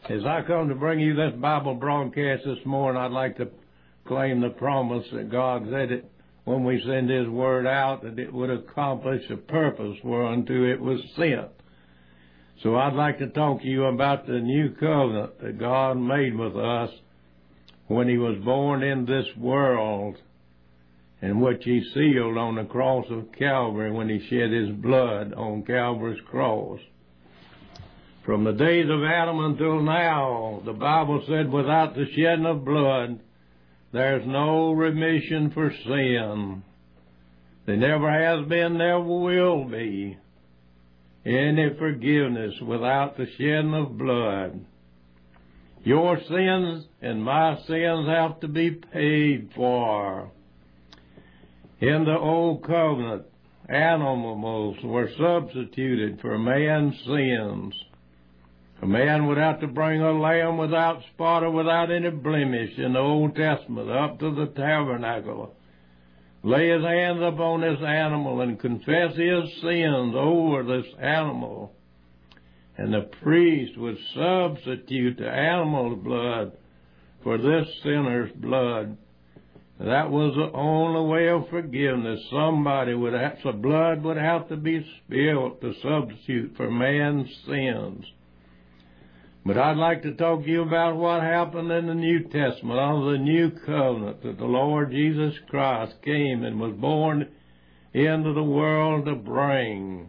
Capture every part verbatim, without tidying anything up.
As I come to bring you this Bible broadcast this morning, I'd like to claim the promise that God said it when we send His Word out, that it would accomplish the purpose whereunto it was sent. So I'd like to talk to you about the new covenant that God made with us when He was born in this world, and which He sealed on the cross of Calvary when He shed His blood on Calvary's cross. From the days of Adam until now, the Bible said, without the shedding of blood, there's no remission for sin. There never has been, never will be any forgiveness without the shedding of blood. Your sins and my sins have to be paid for. In the old covenant, animals were substituted for man's sins. A man would have to bring a lamb without spot or without any blemish in the Old Testament up to the tabernacle, lay his hands upon this animal and confess his sins over this animal. And the priest would substitute the animal's blood for this sinner's blood. That was the only way of forgiveness. Somebody would have, so blood would have to be spilled to substitute for man's sins. But I'd like to talk to you about what happened in the New Testament, under the new covenant, that the Lord Jesus Christ came and was born into the world to bring.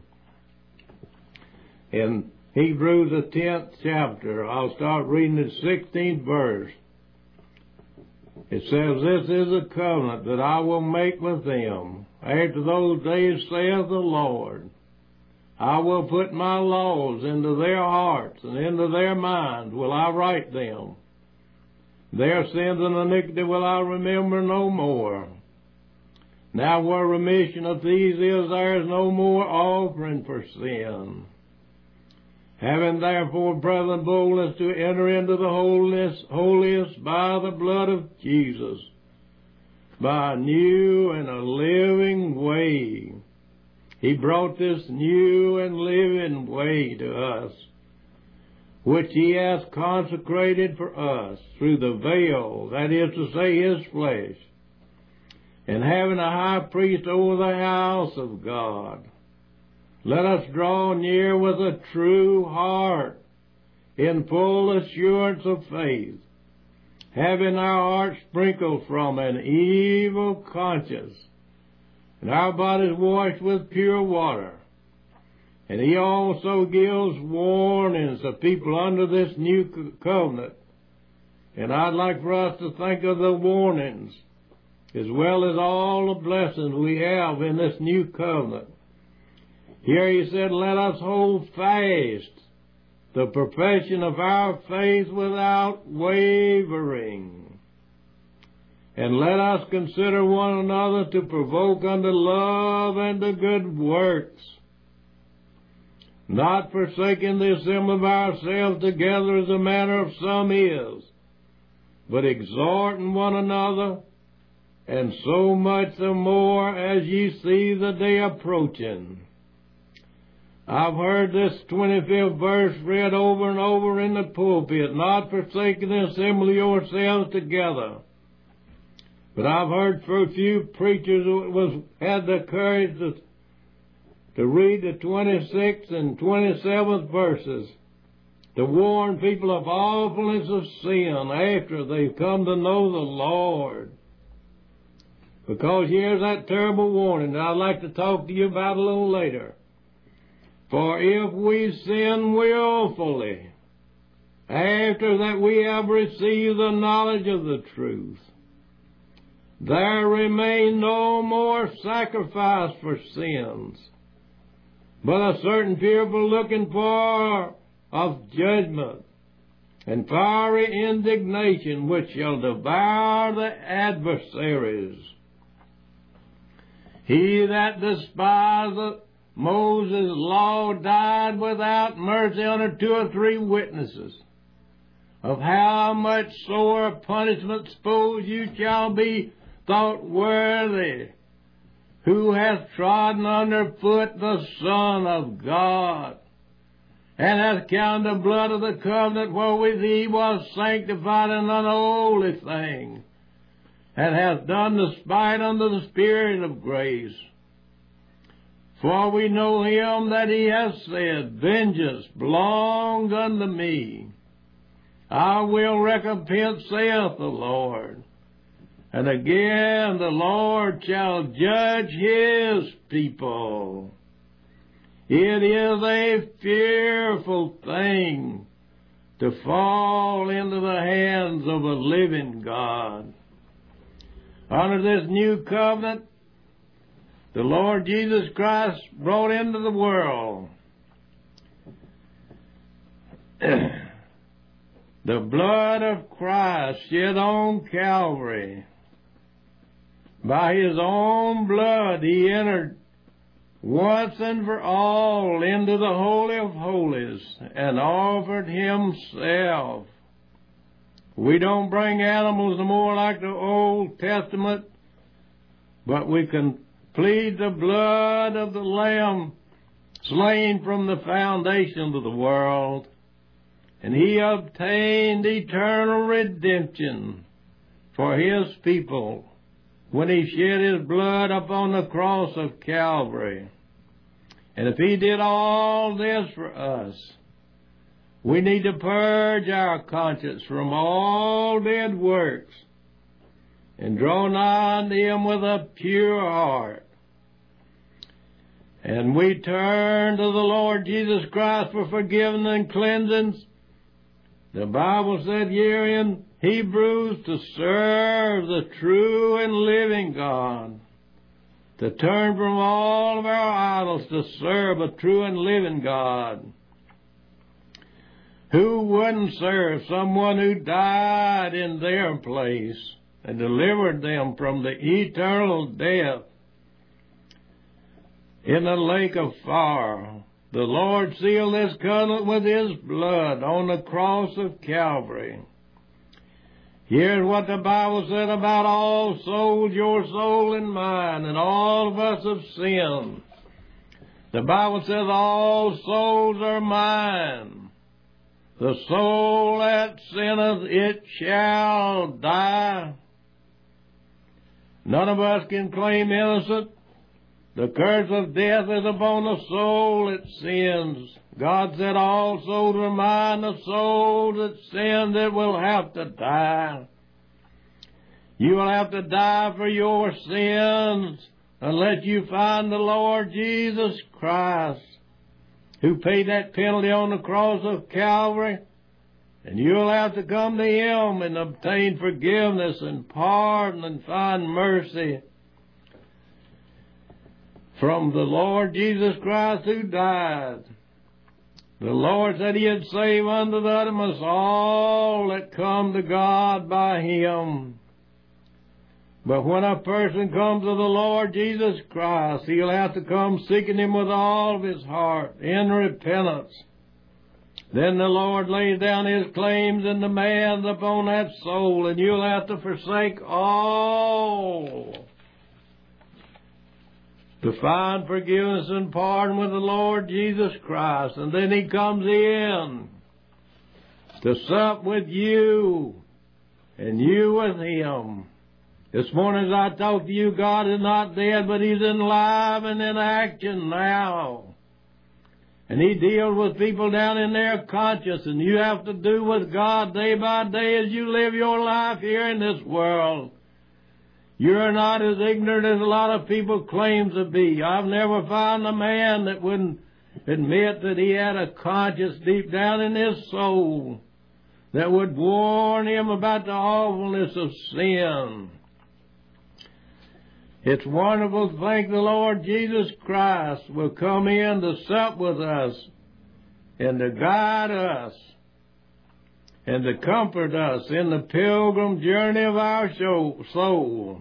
In Hebrews, the tenth chapter, I'll start reading the sixteenth verse. It says, "This is a covenant that I will make with them. After those days, saith the Lord, I will put my laws into their hearts, and into their minds will I write them. Their sins and iniquity will I remember no more. Now where remission of these is, there is no more offering for sin. Having therefore, brethren, boldness to enter into the holiest, holiest by the blood of Jesus, by a new and a living way." He brought this new and living way to us, which He has consecrated for us through the veil, that is to say, His flesh, and having a high priest over the house of God, let us draw near with a true heart, in full assurance of faith, having our hearts sprinkled from an evil conscience, and our bodies washed with pure water. And He also gives warnings to people under this new covenant. And I'd like for us to think of the warnings, as well as all the blessings we have in this new covenant. Here He said, let us hold fast the profession of our faith without wavering. And let us consider one another to provoke unto love and to good works, not forsaking the assembly of ourselves together as the manner of some is, but exhorting one another, and so much the more as ye see the day approaching. I've heard this twenty-fifth verse read over and over in the pulpit, not forsaking the assembly yourselves together. But I've heard for a few preachers who was had the courage to, to read the twenty-sixth and twenty-seventh verses to warn people of awfulness of sin after they've come to know the Lord. Because here's that terrible warning that I'd like to talk to you about a little later. For if we sin willfully, after that we have received the knowledge of the truth, there remain no more sacrifice for sins, but a certain fearful looking for of judgment and fiery indignation which shall devour the adversaries. He that despiseth Moses' law died without mercy under two or three witnesses. Of how much sore punishment suppose you shall be thought worthy, who hath trodden under foot the Son of God, and hath counted the blood of the covenant wherewith he was sanctified an unholy thing, and hath done despite unto the Spirit of grace. For we know him that he hath said, Vengeance belongs unto me. I will recompense, saith the Lord. And again the Lord shall judge his people. It is a fearful thing to fall into the hands of a living God. Under this new covenant, the Lord Jesus Christ brought into the world the blood of Christ shed on Calvary. By his own blood he entered once and for all into the Holy of Holies and offered himself. We don't bring animals no more like the Old Testament, but we can plead the blood of the Lamb slain from the foundation of the world. And he obtained eternal redemption for his people when he shed his blood upon the cross of Calvary. And if he did all this for us, we need to purge our conscience from all dead works and draw nigh unto him with a pure heart. And we turn to the Lord Jesus Christ for forgiveness and cleansing. The Bible said here in Hebrews to serve the true and living God, to turn from all of our idols to serve a true and living God. Who wouldn't serve someone who died in their place and delivered them from the eternal death in the lake of fire? The Lord sealed this covenant with his blood on the cross of Calvary. Here's what the Bible said about all souls, your soul and mine, and all of us have sinned. The Bible says all souls are mine. The soul that sinneth, it shall die. None of us can claim innocence. The curse of death is upon the soul that sins. God said, all souls are mine. The soul that sins, it will have to die. You will have to die for your sins unless you find the Lord Jesus Christ, who paid that penalty on the cross of Calvary. And you'll have to come to him and obtain forgiveness and pardon and find mercy from the Lord Jesus Christ who died. The Lord said he'd save unto the uttermost all that come to God by him. But when a person comes to the Lord Jesus Christ, he'll have to come seeking him with all of his heart in repentance. Then the Lord lays down his claims and demands upon that soul, and you'll have to forsake all to find forgiveness and pardon with the Lord Jesus Christ. And then he comes in to sup with you and you with him. This morning as I talk to you, God is not dead, but he's alive and in action now. And he deals with people down in their conscience, and you have to do with God day by day as you live your life here in this world. You're not as ignorant as a lot of people claim to be. I've never found a man that wouldn't admit that he had a conscience deep down in his soul that would warn him about the awfulness of sin. It's wonderful to think the Lord Jesus Christ will come in to sup with us and to guide us and to comfort us in the pilgrim journey of our soul.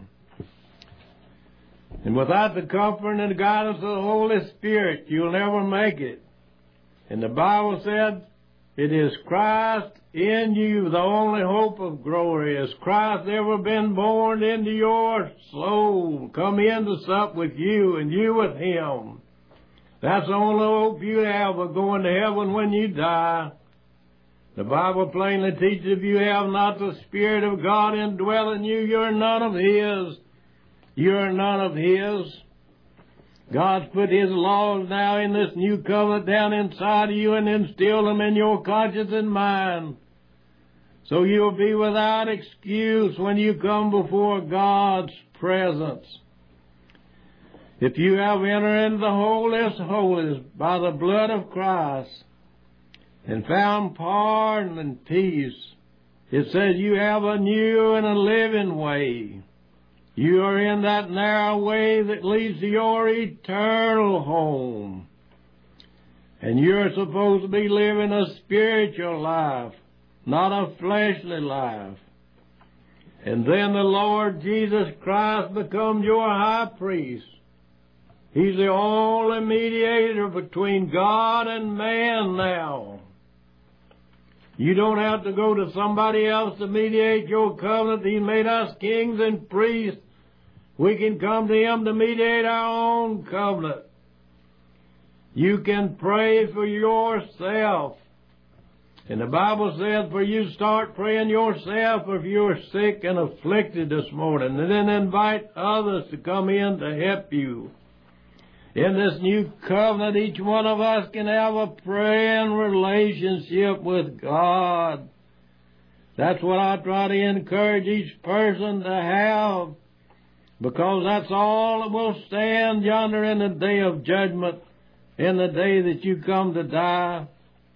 And without the comfort and the guidance of the Holy Spirit, you'll never make it. And the Bible said, it is Christ in you, the only hope of glory. Has Christ ever been born into your soul? Come in to sup with you and you with him. That's the only hope you have of going to heaven when you die. The Bible plainly teaches if you have not the Spirit of God indwelling you, you're none of His. You're none of His. God's put His laws now in this new covenant down inside of you and instilled them in your conscience and mind. So you'll be without excuse when you come before God's presence. If you have entered into the holiest of holies by the blood of Christ and found pardon and peace, it says you have a new and a living way. You are in that narrow way that leads to your eternal home. And you're supposed to be living a spiritual life, not a fleshly life. And then the Lord Jesus Christ becomes your high priest. He's the only mediator between God and man now. You don't have to go to somebody else to mediate your covenant. He made us kings and priests. We can come to Him to mediate our own covenant. You can pray for yourself. And the Bible says for you start praying yourself if you're sick and afflicted this morning, and then invite others to come in to help you. In this new covenant, each one of us can have a praying relationship with God. That's what I try to encourage each person to have, because that's all that will stand yonder in the day of judgment, in the day that you come to die.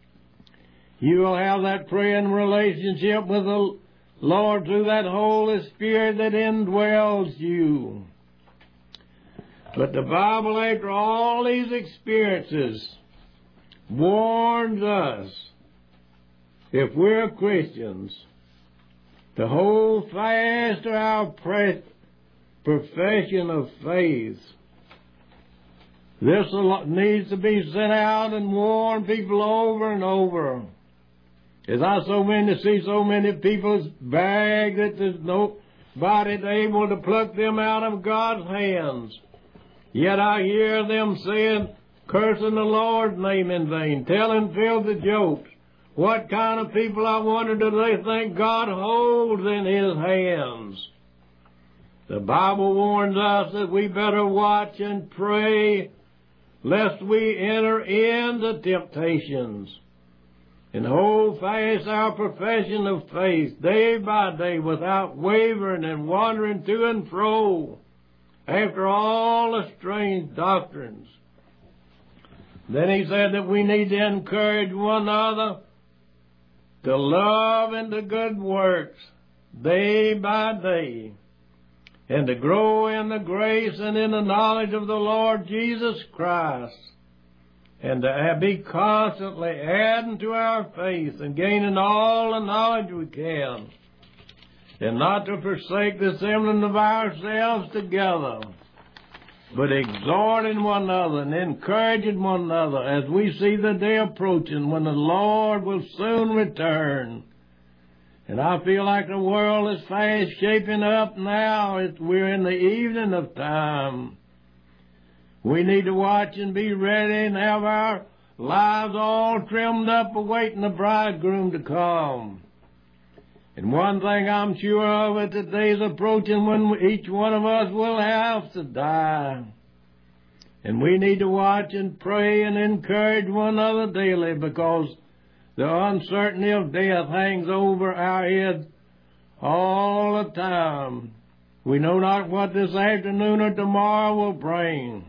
You will have that praying relationship with the Lord through that Holy Spirit that indwells you. But the Bible, after all these experiences, warns us, if we're Christians, to hold fast to our pre- profession of faith. This needs to be sent out and warn people over and over. As I so many see so many people beg that there's nobody able to pluck them out of God's hands. Yet I hear them saying, cursing the Lord's name in vain, telling filthy jokes. What kind of people, I wonder, do they think God holds in His hands? The Bible warns us that we better watch and pray lest we enter into temptations, and hold fast our profession of faith day by day without wavering and wandering to and fro after all the strange doctrines. Then he said that we need to encourage one another to love and to good works day by day, and to grow in the grace and in the knowledge of the Lord Jesus Christ, and to be constantly adding to our faith and gaining all the knowledge we can, and not to forsake the assembling of ourselves together, but exhorting one another and encouraging one another as we see the day approaching when the Lord will soon return. And I feel like the world is fast shaping up now. It's, we're in the evening of time. We need to watch and be ready and have our lives all trimmed up awaiting the bridegroom to come. And one thing I'm sure of, is the day's approaching when each one of us will have to die. And we need to watch and pray and encourage one another daily, because the uncertainty of death hangs over our heads all the time. We know not what this afternoon or tomorrow will bring.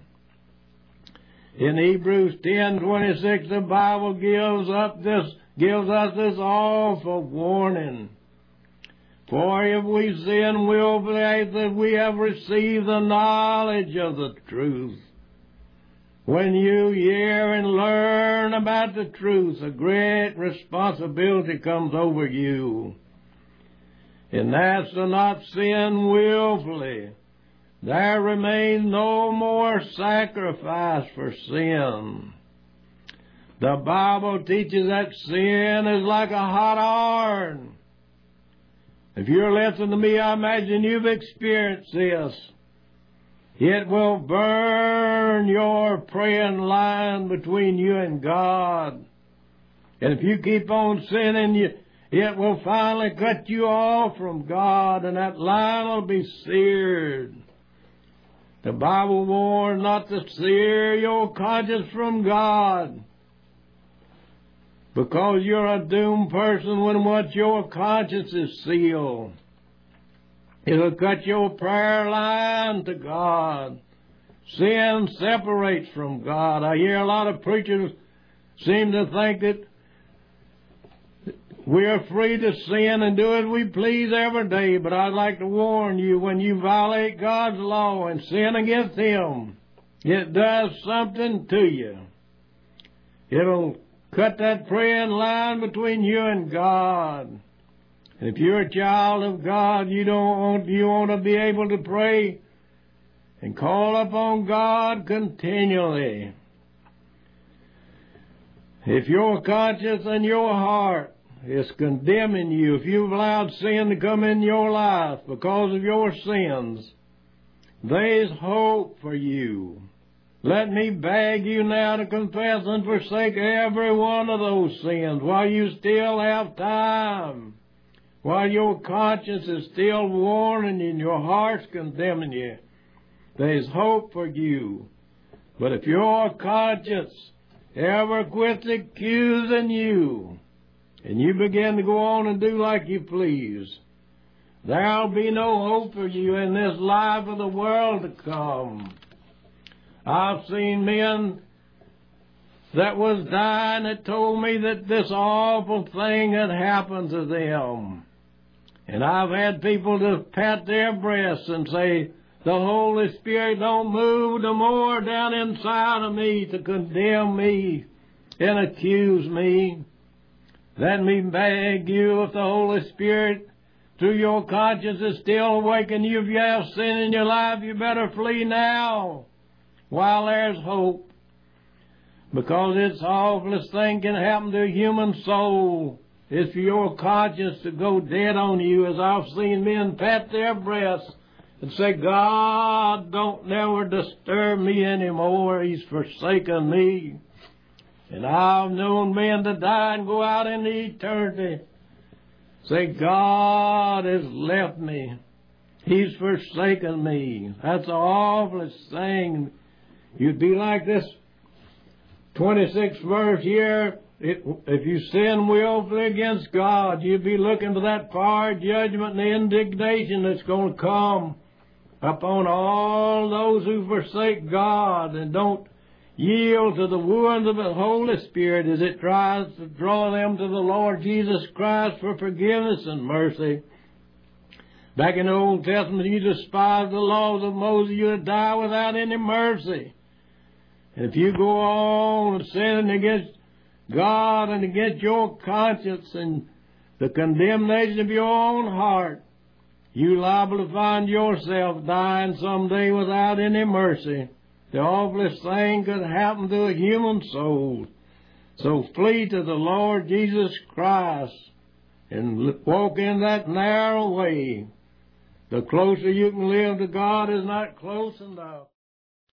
In Hebrews ten twenty-six, the Bible gives up this gives us this awful warning. For if we sin willfully after we have received the knowledge of the truth, when you hear and learn about the truth, a great responsibility comes over you. And that's to not sin willfully. There remains no more sacrifice for sin. The Bible teaches that sin is like a hot iron. If you're listening to me, I imagine you've experienced this. It will burn your praying line between you and God. And if you keep on sinning, you, it will finally cut you off from God, and that line will be seared. The Bible warns not to sear your conscience from God, because you're a doomed person when once your conscience is sealed. It'll cut your prayer line to God. Sin separates from God. I hear a lot of preachers seem to think that we're free to sin and do as we please every day, but I'd like to warn you, when you violate God's law and sin against Him, it does something to you. It'll cut that praying line between you and God. And if you're a child of God, you don't want, you want to be able to pray and call upon God continually. If your conscience and your heart is condemning you, if you've allowed sin to come in your life because of your sins, there's hope for you. Let me beg you now to confess and forsake every one of those sins while you still have time. While your conscience is still warning you and your heart's condemning you, there's hope for you. But if your conscience ever quits accusing you, and you begin to go on and do like you please, there'll be no hope for you in this life of the world to come. I've seen men that was dying that told me that this awful thing had happened to them. And I've had people to pat their breasts and say, the Holy Spirit don't move no more down inside of me to condemn me and accuse me. Let me beg you, if the Holy Spirit through your conscience is still awakening you, if you have sin in your life, you better flee now while there's hope. Because it's the awfulest thing can happen to a human soul is for your conscience to go dead on you, as I've seen men pat their breasts and say, God, don't never disturb me anymore. He's forsaken me. And I've known men to die and go out into eternity, say, God has left me. He's forsaken me. That's the awfulest thing. You'd be like this twenty-sixth verse here. It, if you sin willfully against God, you'll be looking for that fire judgment and the indignation that's going to come upon all those who forsake God and don't yield to the wooing of the Holy Spirit as it tries to draw them to the Lord Jesus Christ for forgiveness and mercy. Back in the Old Testament, you despised the laws of Moses, you would die without any mercy. And if you go on sinning against God and against your conscience and the condemnation of your own heart, you're liable to find yourself dying someday without any mercy. The awfulest thing could happen to a human soul. So flee to the Lord Jesus Christ and walk in that narrow way. The closer you can live to God is not close enough.